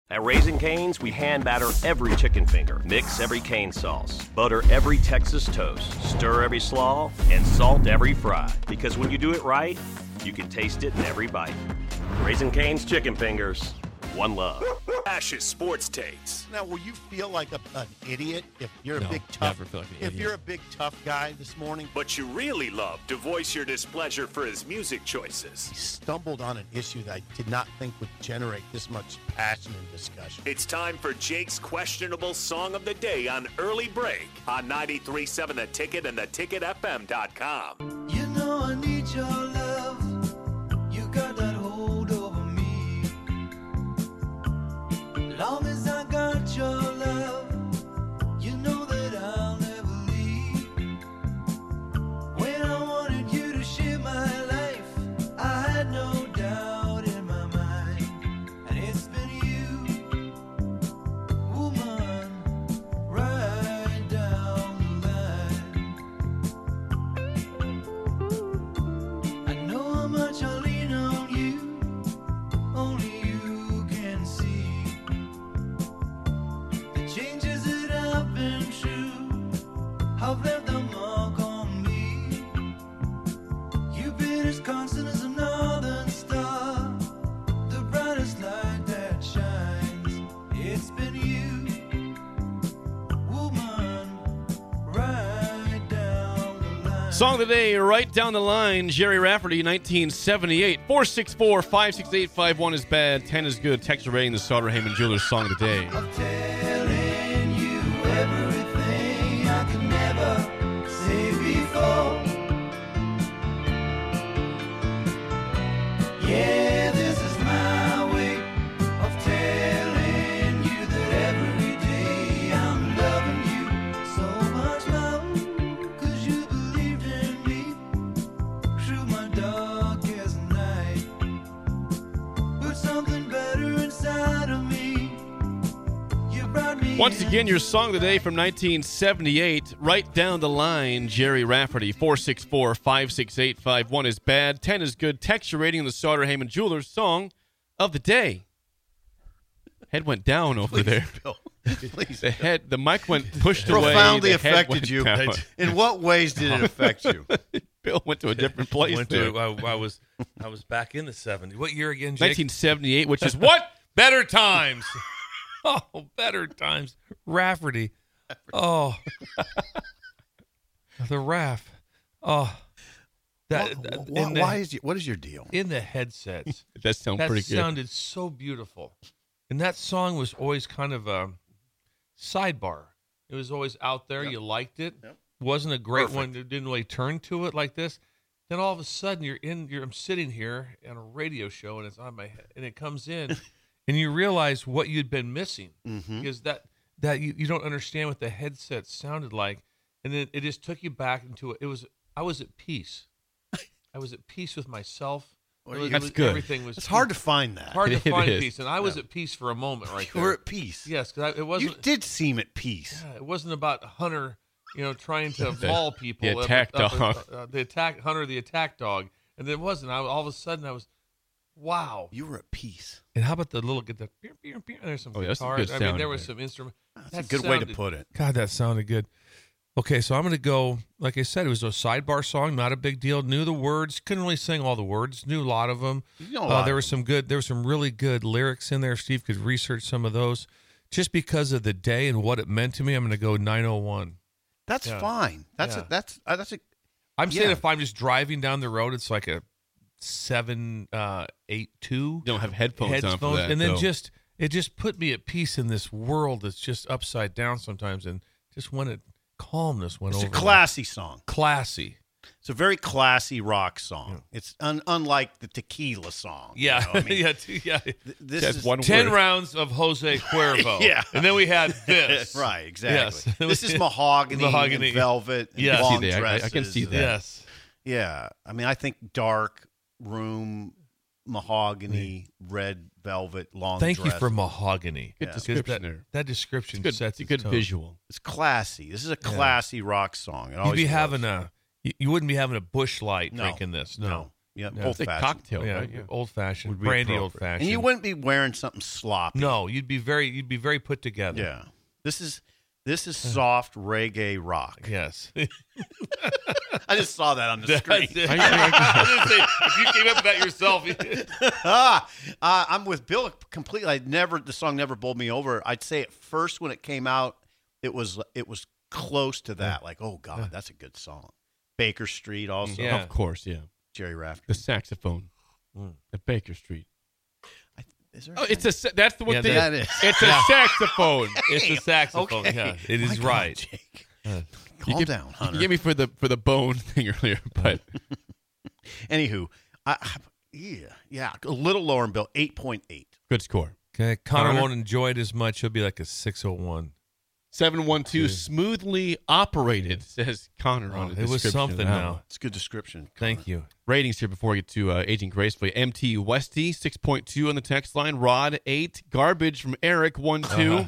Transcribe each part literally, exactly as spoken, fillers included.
At Raising Cane's, we hand batter every chicken finger, mix every cane sauce, butter every Texas toast, stir every slaw, and salt every fry. Because when you do it right, you can taste it in every bite. Raising Cane's chicken fingers, one love. Ash's Sports Takes. Now, will you feel like a, an idiot if you're No, a big tough? never feel like an if idiot. you're a big tough guy this morning, But you really love to voice your displeasure for his music choices. he stumbled on an issue that I did not think would generate this much passion and discussion. It's time for Jake's questionable song of the day on Early Break on ninety-three point seven The Ticket and the ticket f m dot com. You know I need your love. You got that hold over me. Long as I got your love, you know that I'll never leave. When I wanted you to share my life, I had no doubt in my mind. And it's been you, woman, right down the line. I know how much I lean on you, only you can see. The changes that I've been through have left a mark on me. You've been as constant as a northern star, the brightest light that shines. It's been you, woman, right down the line. Song of the day, right down the line, Jerry Rafferty, nineteen seventy-eight. four six four, five six eight, five one is bad, ten is good. Text rating the Sauter Heyman Jewelers Song of the Day. I'm telling you everything I could never say before. Yeah, this is my way of telling you that every day I'm loving you so much love, 'cause you believed in me through my darkest night. Put something better inside of me. You brought me Once in. again, your Song of the Day from nineteen seventy-eight, right down the line, Jerry Rafferty, four six four, five six eight, five one is bad, ten is good. Text your rating the Sauter Heyman Jewelers Song of the Day. Head went down over there. Bill, please. The head, the mic went pushed away. Profoundly the head affected went you. down. In what ways did it affect you? Bill went to a different place Went there. to, I, I was I was back in the seventies. What year again, Jake? nineteen seventy-eight, which is what? Better times. Oh, better times. Rafferty. Oh. The Raff. Oh. That, Wh- that- wh- in the, why is you, what is your deal? in the headsets. That sounds that pretty good. sounded so beautiful. And that song was always kind of a sidebar. It was always out there. Yep. You liked it. Yep. Wasn't a great Perfect. one. You didn't really turn to it like this. Then all of a sudden you're in you're I'm sitting here on a radio show and it's on my head and it comes in and you realize what you'd been missing. Mhm. Because that that you, you don't understand what the headset sounded like. And then it just took you back into it. It was I was at peace. I was at peace with myself. Well, It was- you- it That's was- good. Everything was It's hard to find that. hard to It find is. peace, and I was Yeah. at peace for a moment right You there. were at peace. Yes, because it You wasn't. did seem at peace. yeah, it wasn't about Hunter, you know, trying to The- maul people. the up- attack up- up- dog. uh, the attack Hunter, the attack dog, and it wasn't. I, all of a sudden, I was, wow. You were at peace. And how about the little get the? Pew, pew, pew, there's some Oh, yeah, that's some guitars. good I mean, sound there in was there. some instrument. That's that a good way to sounded- put it. God, that sounded good. Okay, so I'm going to go, like I said, it was a sidebar song, not a big deal. Knew the words, couldn't really sing all the words, knew a lot of them. You know a Uh, lot there of was some good, there were some really good lyrics in there. Steve could research some of those. Just because of the day and what it meant to me, I'm going to go nine oh one. That's Yeah. fine. That's Yeah. a, that's uh, that's a I'm saying Yeah. if I'm just driving down the road, it's like a seven, uh, eight, two. You don't have headphones, on for that. and then though. just it just put me at peace in this world that's just upside down sometimes, and just when it calmness went it's a over. me. classy song. classy. It's a very classy rock song. It's un, unlike the tequila song. you Yeah, know, I mean, yeah, t- yeah. th- this That's is one Ten word. rounds of Jose Cuervo. Yeah. and then we had this. right, exactly. Yes. This is mahogany, Mahogany. and velvet, and Yeah. I long see that. I- I dresses. can see that. Yes. Yeah, I mean, I think dark room, mahogany, red velvet, long. Thank you dress. for mahogany. Good Yeah. description that, there. That description It's good, sets it's a its good tone. visual. It's classy. This is a classy rock song. It You'd always be was. having a. You, you wouldn't be having a bush light No. drinking this. No. No. Yeah, Yeah. old It's a fashioned. cocktail, yeah, right? Yeah. old fashioned, Would be brandy, appropriate. old fashioned. And you wouldn't be wearing something sloppy. No, you'd be very, you'd be very put together. Yeah. This is this is soft reggae rock. Yes. I just saw that on the screen. That's it. I was gonna say, if you came up with that yourself, ah, uh, I'm with Bill completely. I never the song never bowled me over. I'd say at first when it came out, it was it was close to that. Like, oh God, that's a good song. Baker Street also. Yeah. Of course, yeah. Jerry Rafferty. The saxophone at Baker Street. I, is there Oh, it's a sa- that's the one Yeah, thing. that is. It's a saxophone. it's a saxophone. Okay. Yeah, it is My God, right. Jake. Uh, Calm You down, You Hunter. gave me for the for the bone thing earlier, but Anywho, I, yeah, yeah, a little lower in Bill, eight point eight. good score. Okay, Connor, Connor? won't enjoy it as much. He'll be like a six oh one. seven one two smoothly operated, says Connor on Oh, the it was description something of that now. one. It's a good description. Thank you. Ratings here before we get to uh, Aging Gracefully. M T Westy, six point two on the text line. Rod, eight. Garbage from Eric, one two.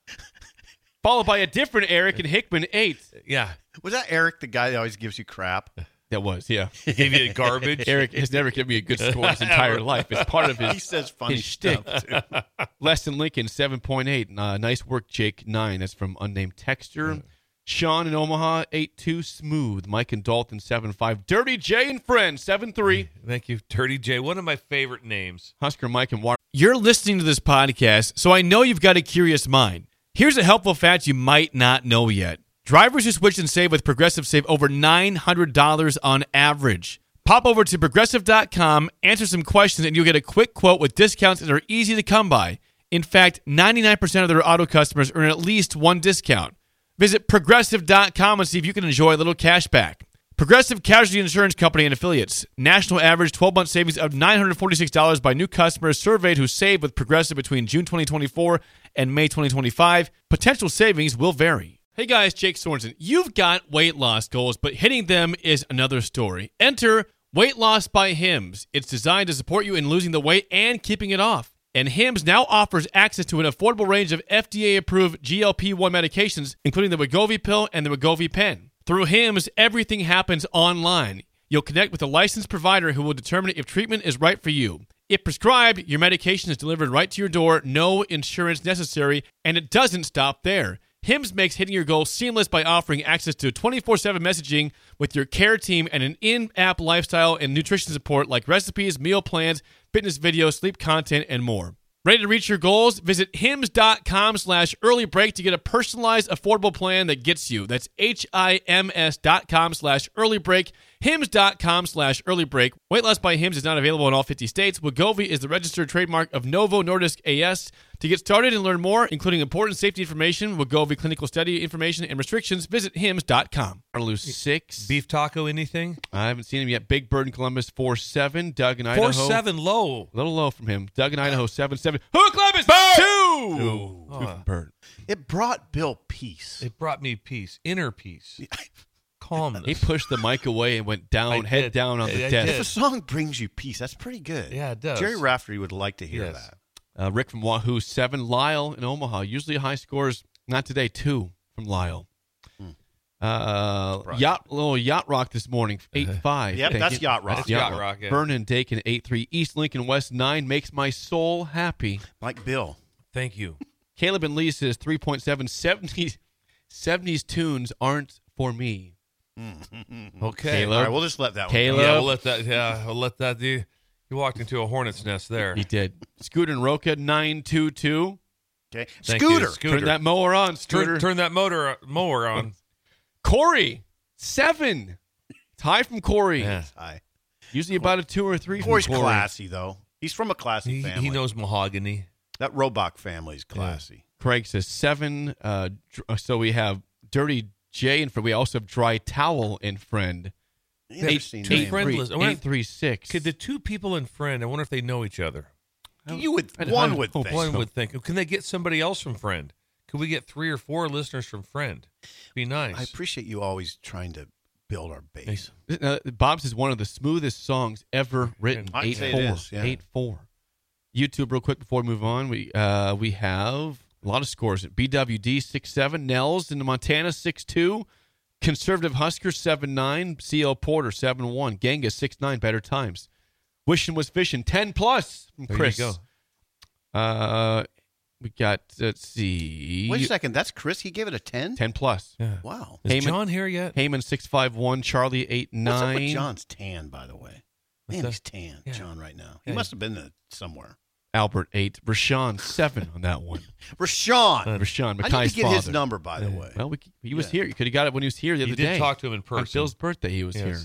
Followed by a different Eric and Hickman, eight. Yeah, Was that Eric, the guy that always gives you crap? That was, yeah. gave you garbage. Eric has never given me a good score his entire life. It's part of He his, says funny his shtick. stuff too. Less than Lincoln, seven point eight. Uh, nice work, Jake, nine. That's from Unnamed Texture. Sean in Omaha, eight two. Smooth. Mike and Dalton, seven five. Dirty J and Friends, seven three. Thank you, Dirty J. One of my favorite names. Husker, Mike, and Water. You're listening to this podcast, so I know you've got a curious mind. Here's a helpful fact you might not know yet. Drivers who switch and save with Progressive save over nine hundred dollars on average. Pop over to Progressive dot com, answer some questions, and you'll get a quick quote with discounts that are easy to come by. In fact, ninety-nine percent of their auto customers earn at least one discount. Visit Progressive dot com and see if you can enjoy a little cash back. Progressive Casualty Insurance Company and Affiliates. National average twelve-month savings of nine hundred forty-six dollars by new customers surveyed who saved with Progressive between June twenty twenty-four and May twenty twenty-five. Potential savings will vary. Hey guys, Jake Sorensen. You've got weight loss goals, but hitting them is another story. Enter Weight Loss by Hims. It's designed to support you in losing the weight and keeping it off. And Hims now offers access to an affordable range of F D A-approved G L P one medications, including the Wegovy pill and the Wegovy pen. Through Hims, everything happens online. You'll connect with a licensed provider who will determine if treatment is right for you. If prescribed, your medication is delivered right to your door, no insurance necessary, and it doesn't stop there. Hims makes hitting your goals seamless by offering access to twenty-four seven messaging with your care team and an in-app lifestyle and nutrition support like recipes, meal plans, fitness videos, sleep content, and more. Ready to reach your goals? Visit hims.com slash early break to get a personalized, affordable plan that gets you. That's H-I-M-S dot com slash early break. Hims.com slash early break. Weight Loss by Hims is not available in all fifty states. Wegovy is the registered trademark of Novo Nordisk A S. To get started and learn more, including important safety information, Wegovy clinical study information, and restrictions, visit hims dot com. Waterloo six. Beef taco, anything? I haven't seen him yet. Big Bird in Columbus, four seven. Doug in Idaho. Four seven low. A little low from him. Doug in Idaho, seven seven. Who Columbus? Two! Two from Bird. It brought Bill peace. It brought me peace, inner peace, calmness. He pushed the mic away and went down, I head did. down on the I desk. If a song brings you peace, that's pretty good. Yeah, it does. Jerry Rafferty would like to hear Yes. that. Uh, Rick from Wahoo, seven. Lyle in Omaha. Usually high scores. Not today, two from Lyle. Uh, Right. yacht, little yacht rock this morning, eight five. Yep, Thank that's you. yacht rock. That's yacht rock. Yeah. Vernon Dakin, eight three. East Lincoln West, nine. Makes my soul happy. Like Bill. Thank you. Caleb and Lee says three point seven. seventies, seventies tunes aren't for me. Okay. Caleb. All right, we'll just let that Caleb. Yeah, we'll let that. Yeah, we'll let that. You, you walked into a hornet's nest there. He did. Scooter and Roca, nine two two. one. Okay. Thank you, Scooter. Scooter. Turn that mower on, Scooter. Turn, turn that motor mower on. Corey, seven. It's high from Corey. Yeah. Hi. Usually about a two or three from Corey's Corey. classy, though. He's from a classy He, family. he knows mahogany. That Robach family's classy. Craig says seven. Uh, dr- so we have Dirty J and friend. We also have Dry Towel and friend. Interesting two name. friend- three, friendless. I wonder if- eight three six. Could the two people in friend? I wonder if they know each other. You would. I- One I would hope think. One so. would think. Can they get somebody else from friend? Could we get three or four listeners from friend? Be nice. I appreciate you always trying to build our base. Uh, Bob's is one of the smoothest songs ever written. I'd Eight say it four. is, yeah. Eight four. YouTube, real quick before we move on. We uh, we have a lot of scores. B W D six seven. Nels in Montana six two. Conservative Husker seven nine. C L Porter seven one. Genghis six nine. Better Times. Wishing was fishing. ten plus from There Chris. you go. Uh, we got, let's see. Wait a second. That's Chris. He gave it a ten? ten plus. Yeah. Wow. Is Heyman- John here yet? Heyman six five one, Charlie eight What's up with nine. John's tan, by the way? Man, that? he's tan, Yeah. John, right now. He Yeah. must have been there somewhere. Albert eight. Rashawn seven on that one. Rashawn. Rashawn, I need Mackay's to get father. his number, by the way. Well, we, he was Yeah. here. You could have got it when he was here the You other did day. talk to him in On person. Bill's birthday, he was Yes. here.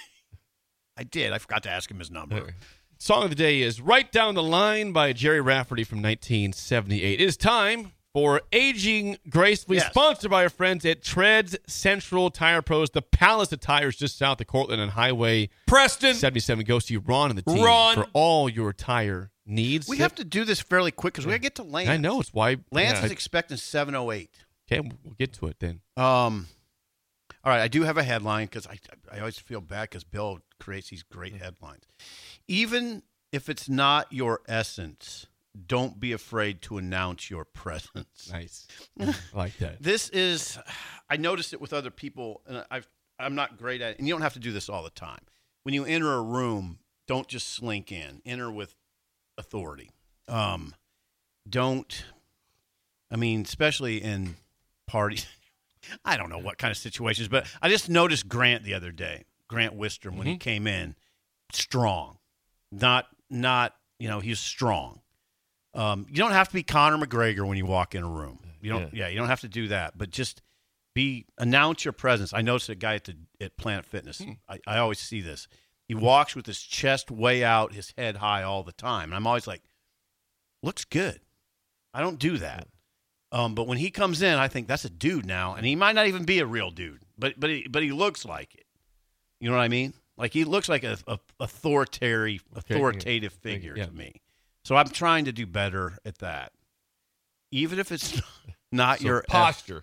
I did. I forgot to ask him his number. Song of the day is Right Down the Line by Jerry Rafferty from nineteen seventy-eight. It is time for Aging Gracefully, Yes. sponsored by our friends at Treads Central Tire Pros, the Palace of Tires just south of Cortland on Highway Preston. seventy-seven. Go see Ron and the team Ron. for all your tire needs. We have to do this fairly quick because we got to get to Lance. I know. It's why. Lance yeah. is expecting seven oh eight. Okay, we'll get to it then. Um, all right, I do have a headline because I I always feel bad because Bill creates these great headlines. Even if it's not your essence, don't be afraid to announce your presence. Nice. I like that. This is, I noticed it with other people, and I've I'm not great at it. And you don't have to do this all the time. When you enter a room, don't just slink in. Enter with authority. Um, don't. I mean, especially in parties. I don't know what kind of situations, but I just noticed Grant the other day. Grant Wistrom, when he came in, strong, not not you know he's strong. Um, you don't have to be Conor McGregor when you walk in a room. You don't. Yeah, you don't have to do that, but just be announce your presence. I noticed a guy at the at Planet Fitness. I, I always see this. He walks with his chest way out, his head high all the time, and I'm always like, looks good. I don't do that. Um, but when he comes in, I think that's a dude now, and he might not even be a real dude, but but he, but he looks like it. You know what I mean? Like he looks like a, a authoritative authoritative Okay, figure yeah. to me. So I'm trying to do better at that, even if it's not So your posture.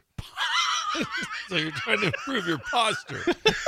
So you're trying to improve your posture.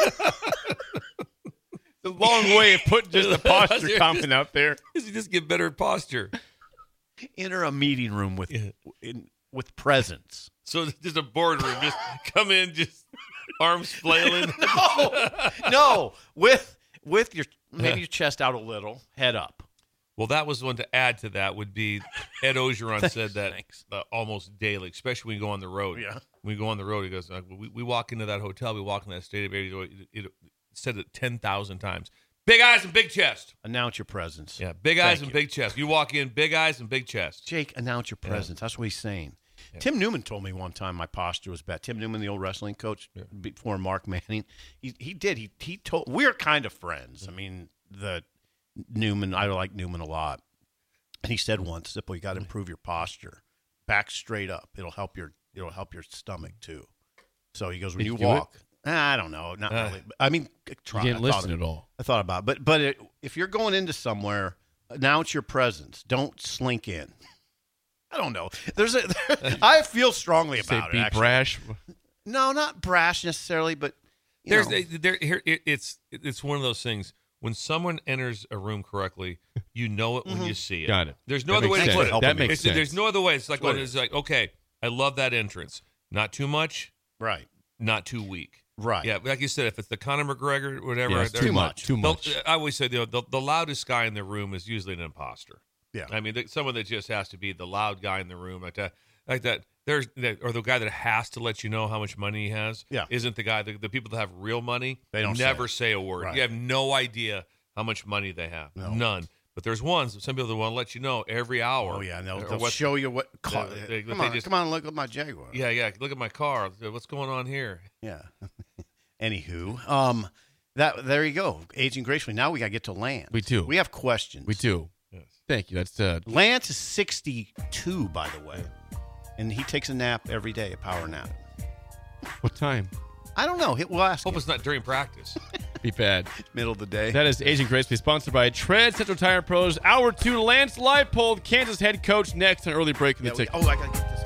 The long way of putting just the posture comment out there. You just get better at posture. enter a meeting room with Yeah. in, with presence. So there's a boardroom. Just come in, just arms flailing. No, no, with with your maybe your chest out a little, head up. Well, that was one to add to that would be Ed Ogeron said that Thanks. uh, almost daily, especially when you go on the road. Yeah. When you go on the road, he goes, uh, we, we walk into that hotel, we walk in that stadium, it, it, it said it ten thousand times. Big eyes and big chest. Announce your presence. Yeah, big Thank eyes and you. big chest. You walk in, big eyes and big chest. Jake, announce your presence. That's what he's saying. Tim Newman told me one time my posture was bad. Tim Newman, the old wrestling coach before Mark Manning, he he did. He he told we're kind of friends. I mean, the Newman, I like Newman a lot. And he said once, Sipple, you got to improve your posture. Back straight up. It'll help your it'll help your stomach too. So he goes, when Did you you do walk, I don't know, not Uh. really. I mean, try. You didn't I thought listen of- at all. I thought about it. But but it, if you're going into somewhere, announce your presence. Don't slink in. I don't know. There's a. I feel strongly Say about be it. actually. brash. No, not brash necessarily, but you There's know. there here it, it's it's one of those things. When someone enters a room correctly, you know it when you see it. Got it. There's no That other way makes to sense. put it. That makes It's- sense. There's no other way. It's like what when it it's like, okay, I love that entrance. Not too much, right, not too weak. right. Yeah, like you said, if it's the Conor McGregor, whatever. Yeah, it's there- too much. Too the- much. I always say the, the the loudest guy in the room is usually an imposter. Yeah. I mean, th- someone that just has to be the loud guy in the room, like that, like that. There's that, or the guy that has to let you know how much money he has. Yeah. isn't the guy. The, the people that have real money, They don't never say say, a word. Right. You have no idea how much money they have. No. None. But there's ones. Some people that want to let you know every hour. Oh yeah, and they'll, or they'll what- show you what car. they- they- come they on, just- come on, look at my Jaguar. Yeah, yeah. Look at my car. What's going on here? yeah. Anywho, um, that there you go. Aging gracefully. Now we got to get to Lance. We do. We have questions. We do. Yes. Thank you. That's uh, Lance is sixty-two, by the way, and he takes a nap every day, a power nap. what time? I don't know. We'll ask Hope him. it's not during practice. Be bad. Middle of the day. That is Aging Gracefully, sponsored by Tread Central Tire Pros. Hour two, Lance Leipold, Kansas head coach, next on early break in the Yeah, we- ticket. oh, I got to get this.